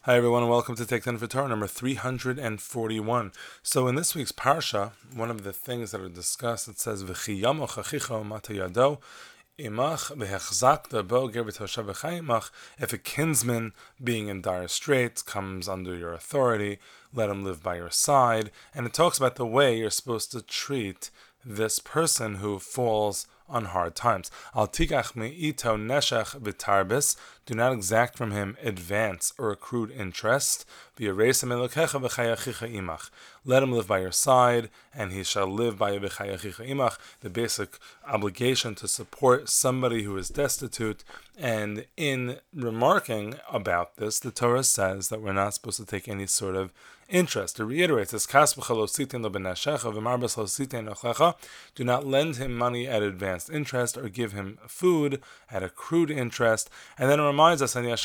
Hi everyone and welcome to Take 10 for Torah number 341. So in this week's Parsha, one of the things that are discussed, it says, V'chiyamoch achicho mata yado imach v'hechzakta bo ger b'toshav v'chayimach. If a kinsman being in dire straits comes under your authority, let him live by your side. And it talks about the way you're supposed to treat this person who falls on hard times. Al tikach me'ito neshech v'tarbis. Do not exact from him advance or accrued interest. V'yareisem elokecha v'chayachicha imach. Let him live by your side, and he shall live by v'chayachicha imach. The basic obligation to support somebody who is destitute. And in remarking about this, the Torah says that we're not supposed to take any sort of interest. It reiterates this: do not lend him money at advanced interest or give him food at accrued interest. And then it reminds us, I'm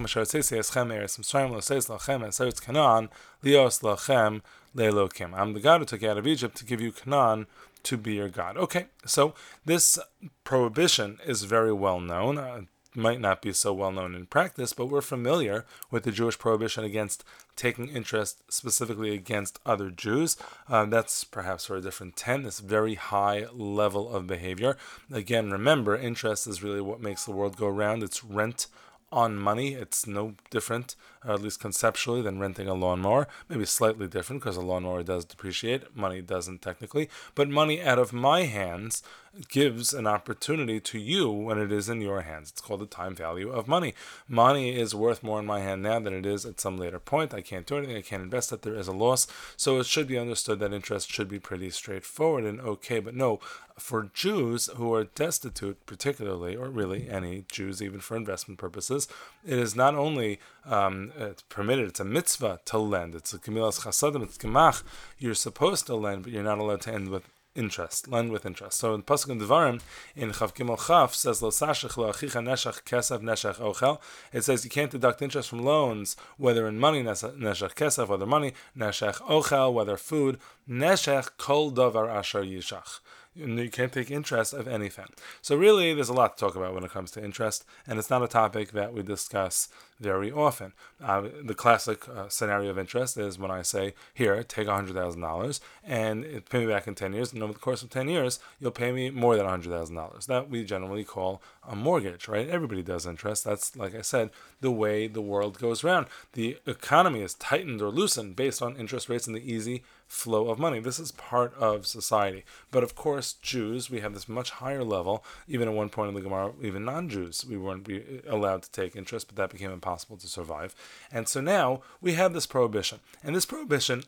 the God who took you out of Egypt to give you Canaan to be your God. Okay, so this prohibition is very well known. Might not be so well known in practice, but we're familiar with the Jewish prohibition against taking interest specifically against other Jews. That's perhaps for a different tent, this very high level of behavior. Again, remember, interest is really what makes the world go round. It's rent on money. It's no different, at least conceptually, than renting a lawnmower. Maybe slightly different because a lawnmower does depreciate. Money doesn't technically. But money out of my hands gives an opportunity to you when it is in your hands. It's called the time value of money. Money is worth more in my hand now than it is at some later point. I can't do anything. I can't invest it. There is a loss. So it should be understood that interest should be pretty straightforward and okay. But no, for Jews who are destitute particularly, or really any Jews even for investment purposes, it is not only it's permitted, it's a mitzvah to lend. It's a kemilas chasadim, it's gemach. You're supposed to lend, but you're not allowed to end with lend with interest. So in Pasuk in Devarim, in Chav Gimel Chaf, says Lo sashich lo achicha neshach kesef neshach ochel. It says you can't deduct interest from loans, whether in money, neshach kesef, whether money, neshach ochel, whether food, neshach kol davar asher yishach. You can't take interest of anything. So really, there's a lot to talk about when it comes to interest, and it's not a topic that we discuss very often. The classic scenario of interest is when I say, here, take $100,000 and pay me back in 10 years, and over the course of 10 years, you'll pay me more than $100,000. That we generally call a mortgage, right? Everybody does interest. That's, like I said, the way the world goes round. The economy is tightened or loosened based on interest rates and the easy flow of money. This is part of society. But of course, Jews, we have this much higher level. Even at one point in the Gemara, even non-Jews, we weren't allowed to take interest, but that became impossible to survive. And so now we have this prohibition. And this prohibition,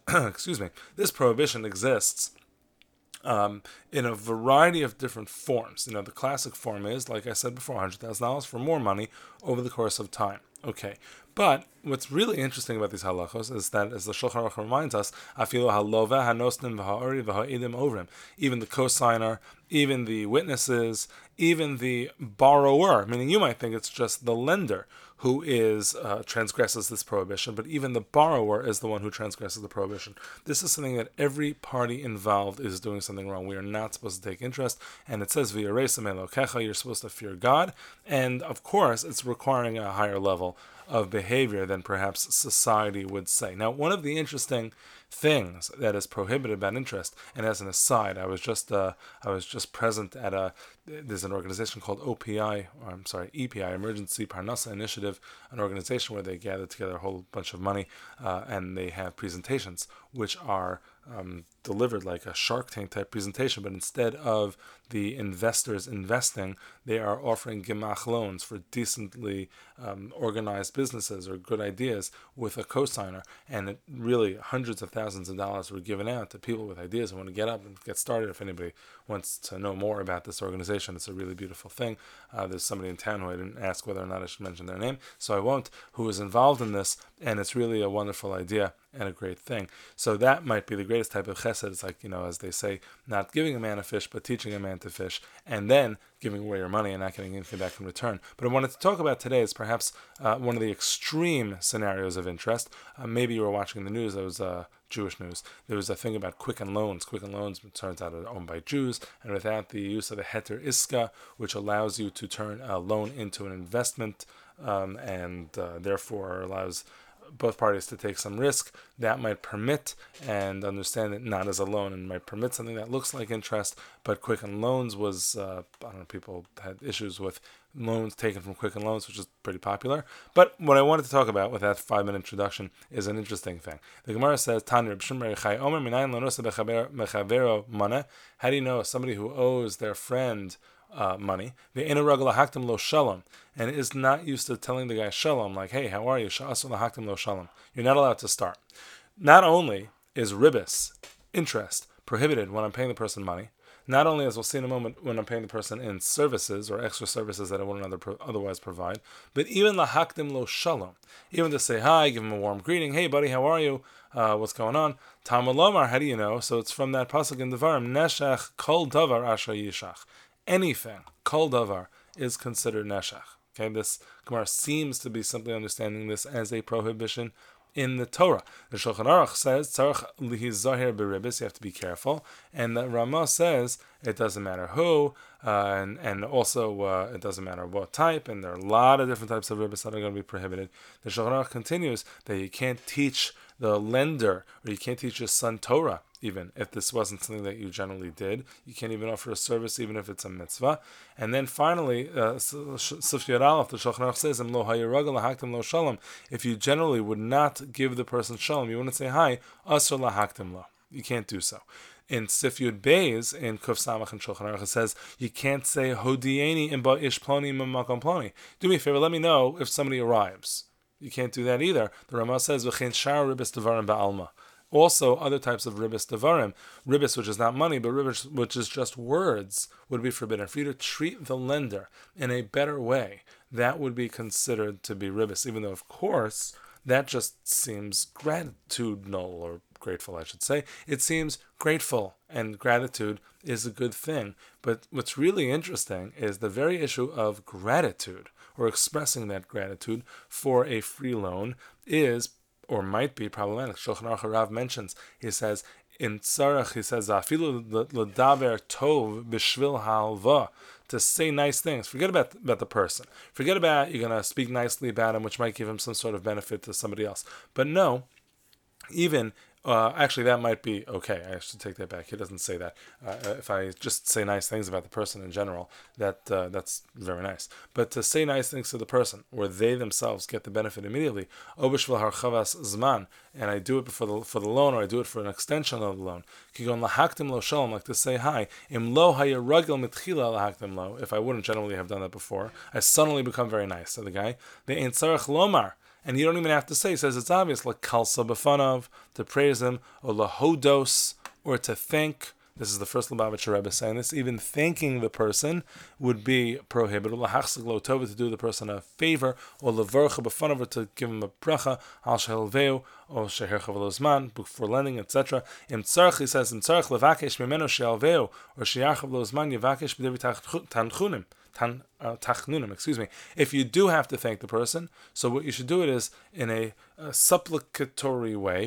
this prohibition exists in a variety of different forms. The classic form is, like I said before, $100,000 for more money over the course of time. Okay, but what's really interesting about these halachos is that, as the Shulchan Aruch reminds us, afilu halova hanosnim v'ha'ori v'ha'idim ovrim, even the cosigner, even the witnesses, even the borrower, meaning you might think it's just the lender who is transgresses this prohibition, but even the borrower is the one who transgresses the prohibition. This is something that every party involved is doing something wrong. We are not supposed to take interest, and it says v'yareisem elokecha, you're supposed to fear God, and of course it's requiring a higher level of behavior than perhaps society would say. Now, one of the interesting things that is prohibited about interest, and as an aside, I was just present at there's an organization called EPI, Emergency Parnasa Initiative, an organization where they gather together a whole bunch of money, and they have presentations which are delivered like a Shark Tank type presentation, but instead of the investors investing, they are offering gemach loans for decently organized businesses or good ideas with a cosigner, and really hundreds of thousands of dollars were given out to people with ideas who want to get up and get started. If anybody wants to know more about this organization, it's a really beautiful thing. There's somebody in town who I didn't ask whether or not I should mention their name, so I won't, who is involved in this, and it's really a wonderful idea and a great thing. So that might be the greatest type of chesed. It's like, as they say, not giving a man a fish, but teaching a man to fish, and then giving away your money and not getting anything back in return. But I wanted to talk about today is perhaps one of the extreme scenarios of interest. Maybe you were watching the news. There was Jewish news. There was a thing about Quicken Loans. Quicken Loans, it turns out, are owned by Jews, and without the use of a heter iska, which allows you to turn a loan into an investment, and therefore allows both parties to take some risk, that might permit, and understand it not as a loan, and might permit something that looks like interest. But Quicken Loans was, I don't know, people had issues with loans taken from Quicken Loans, which is pretty popular. But what I wanted to talk about with that 5-minute introduction is an interesting thing. The Gemara says, Tanir how do you know somebody who owes their friend money, and is not used to telling the guy shalom, like, hey, how are you? You're not allowed to start. Not only is ribis, interest, prohibited when I'm paying the person money, not only, as we'll see in a moment, when I'm paying the person in services or extra services that I wouldn't otherwise provide, but even lahaktim lo shalom, even to say hi, give him a warm greeting, hey buddy, how are you? What's going on? Talmud Lomar, how do you know? So it's from that pasuk in Devarim, neshach kol davar asher yishach. Anything, kol davar, is considered neshach. Okay, this Gemara seems to be simply understanding this as a prohibition in the Torah. The Shulchan Aruch says, tzarich lihizahir beribis, you have to be careful. And the Ramah says, it doesn't matter who, and also it doesn't matter what type, and there are a lot of different types of ribis that are going to be prohibited. The Shulchan Aruch continues that you can't teach the lender, or you can't teach your son Torah, even if this wasn't something that you generally did. You can't even offer a service, even if it's a mitzvah. And then finally, Sif Yud Aleph, the Shulchan Aruch says, Lo hayiragel lahaktim lo shalom. If you generally would not give the person shalom, you wouldn't say hi, asur lahaktim lo. You can't do so. In Sif Yud Beis, in Kuf Samach and Shulchan Aruch, it says, you can't say, Hodieni imba ish ploni makom ploni. Do me a favor, let me know if somebody arrives. You can't do that either. The Ramah says, V'chein shar ribis devarim ba'alma. Also, other types of ribis devarim, ribis which is not money, but ribis which is just words, would be forbidden. For you to treat the lender in a better way, that would be considered to be ribis, even though, of course, that just seems gratitudinal, or grateful, I should say. It seems grateful, and gratitude is a good thing. But what's really interesting is the very issue of gratitude, or expressing that gratitude for a free loan, is or might be problematic. Shulchan Aruch Rav mentions, he says, in Tzarech, he says, Afilu l'daver tov b'shvil ha'alva, to say nice things. Forget about the person. Forget about you're going to speak nicely about him, which might give him some sort of benefit to somebody else. But no, even actually, that might be okay. I should take that back. He doesn't say that. If I just say nice things about the person in general, that's very nice. But to say nice things to the person, where they themselves get the benefit immediately, obishvil harchavas zman, and I do it for the loan, or I do it for an extension of the loan. Kigon lahaktim lo shalom, like to say hi. Im lo hayaragel mitchila lahaktim lo. If I wouldn't generally have done that before, I suddenly become very nice to the guy. The ein tzarech lomar. And you don't even have to say, he says it's obvious, like kalsa b'fanav, to praise him, or lahodos, or to thank. This is the first Lubavitcher Rebbe saying this. Even thanking the person would be prohibited. Lahachzik lo tova, to do the person a favor, or levarcha b'fanav, or to give him a bracha, al shehelveu, or shehercha v'lozman, before lending, etc. Im tzarech, he says, im tzarech levakesh mimeno shehelveu, or shehercha v'lozman, yevakesh b'devi tanchunim. Tachnunim, excuse me. If you do have to thank the person, so what you should do it is in a supplicatory way,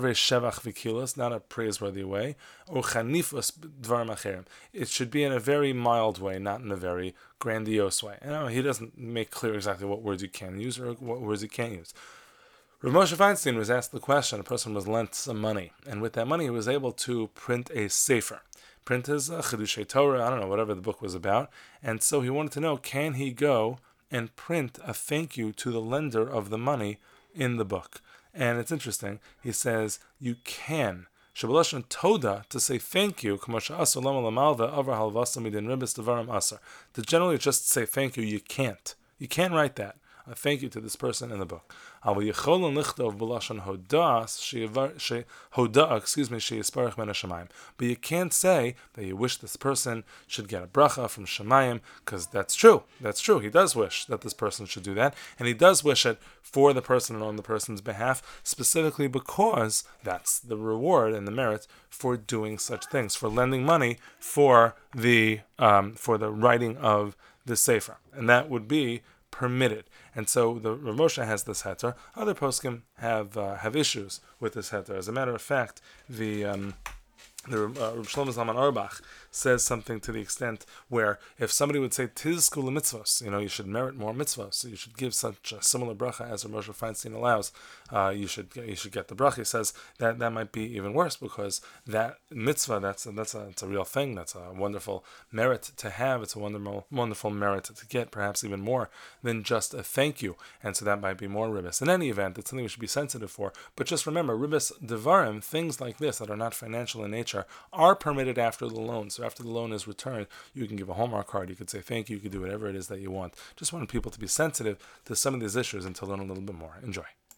not a praiseworthy way, or chanifus dvarim acherim. It should be in a very mild way, not in a very grandiose way. And he doesn't make clear exactly what words you can use or what words you can't use. Rav Moshe Feinstein was asked the question, a person was lent some money, and with that money he was able to print a sefer. Print his Chidushei Torah, I don't know, whatever the book was about. And so he wanted to know, can he go and print a thank you to the lender of the money in the book? And it's interesting. He says, you can. Shabalashon Toda, to say thank you, to generally just say thank you, you can't. You can't write that. A thank you to this person in the book. But you can't say that you wish this person should get a bracha from Shemayim, because that's true. That's true. He does wish that this person should do that, and he does wish it for the person and on the person's behalf, specifically because that's the reward and the merit for doing such things, for lending money for the writing of the sefer, and that would be permitted. And so the Rav Moshe has this heter. Other poskim have issues with this heter. As a matter of fact, the the Reb Shlomo Zalman Auerbach says something to the extent where if somebody would say tizku mitzvos, you should merit more mitzvos, so you should give such a similar bracha as Moshe Feinstein allows, you should get the bracha. He says that might be even worse because that mitzvah that's a real thing. That's a wonderful merit to have. It's a wonderful merit to get, perhaps even more than just a thank you. And so that might be more ribbis. In any event, it's something we should be sensitive for. But just remember, ribbis devarim, things like this that are not financial in nature, are permitted after the loan. So after the loan is returned, you can give a Hallmark card, you could say thank you, you could do whatever it is that you want. Just wanted people to be sensitive to some of these issues and to learn a little bit more. Enjoy.